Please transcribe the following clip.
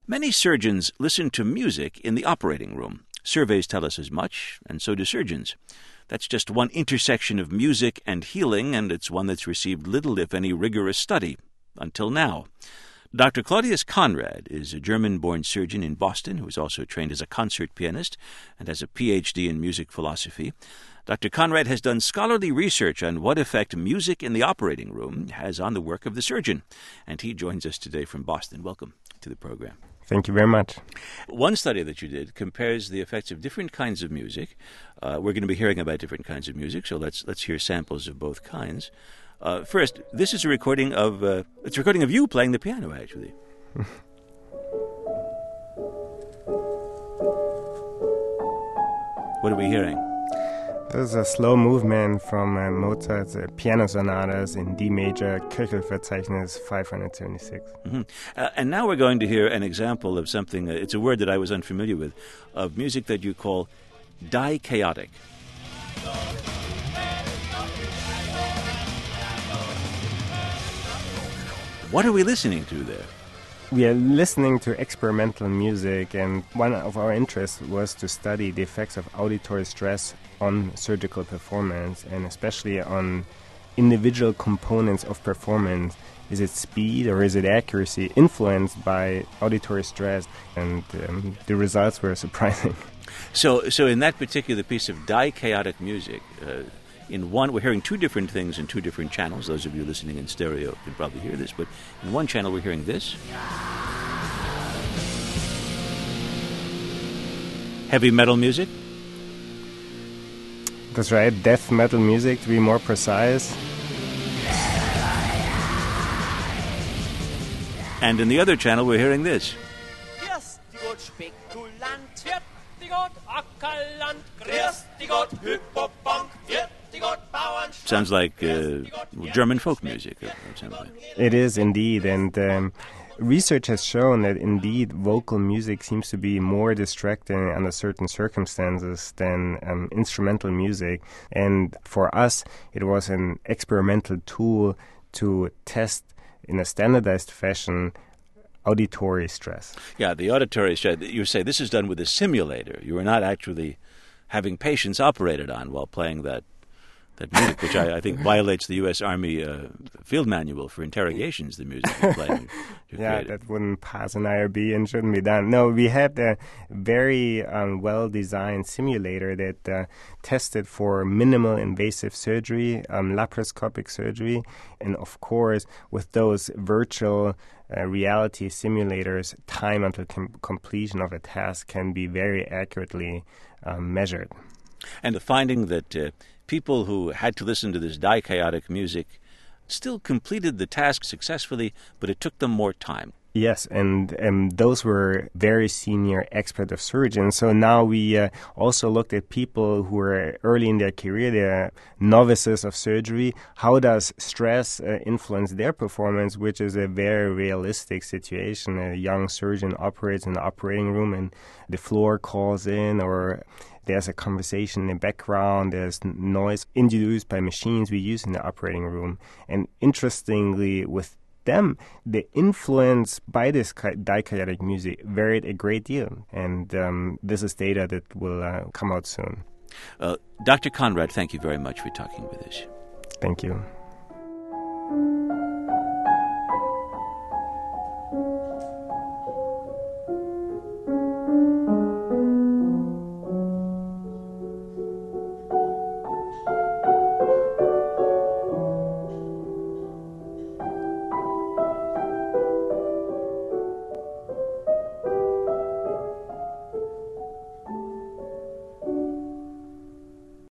Many surgeons listen to music in the operating room. Surveys tell us as much, and so do surgeons. That's just one intersection of music and healing, and it's one that's received little, if any, rigorous study, until now. Dr. Claudius Conrad is a German-born surgeon in Boston who is also trained as a concert pianist and has a Ph.D. in music philosophy. Dr. Conrad has done scholarly research on what effect music in the operating room has on the work of the surgeon, and he joins us today from Boston. Welcome to the program. Thank you very much. One study that you did compares the effects of different kinds of music. We're going to be hearing about different kinds of music, so let's hear samples of both kinds. First, this is a recording of you playing the piano, actually. What are we hearing? This is a slow movement from Mozart's piano sonatas in D major, Köchelverzeichnis 576. Mm-hmm. And now we're going to hear an example of something, it's a word that I was unfamiliar with, of music that you call dichaotic. What are we listening to there? We are listening to experimental music, and one of our interests was to study the effects of auditory stress on surgical performance, and especially on individual components of performance. Is it speed or is it accuracy influenced by auditory stress? And the results were surprising. So in that particular piece of dichaotic music, in one, we're hearing two different things in two different channels. Those of you listening in stereo can probably hear this, but in one channel we're hearing this. Heavy metal music. That's right, death metal music to be more precise. And in the other channel we're hearing this. Sounds like German folk music. It is indeed, and research has shown that indeed vocal music seems to be more distracting under certain circumstances than instrumental music. And for us, it was an experimental tool to test in a standardized fashion auditory stress. Yeah, the auditory stress. You say this is done with a simulator. You are not actually having patients operated on while playing that music, which I think violates the U.S. Army field manual for interrogations, the music you're playing. Yeah, that wouldn't pass an IRB and shouldn't be done. No, we had a very well-designed simulator that tested for minimal invasive surgery, laparoscopic surgery, and of course, with those virtual reality simulators, time until completion of a task can be very accurately measured. And the finding that people who had to listen to this dichaotic music still completed the task successfully, but it took them more time. Yes, and those were very senior expert of surgeons. So now we also looked at people who were early in their career, they're novices of surgery. How does stress influence their performance, which is a very realistic situation. A young surgeon operates in the operating room and the floor calls in, or there's a conversation in the background, there's noise introduced by machines we use in the operating room. And interestingly, with them, the influence by this dichaotic music varied a great deal. And this is data that will come out soon. Dr. Conrad, thank you very much for talking with us. Thank you.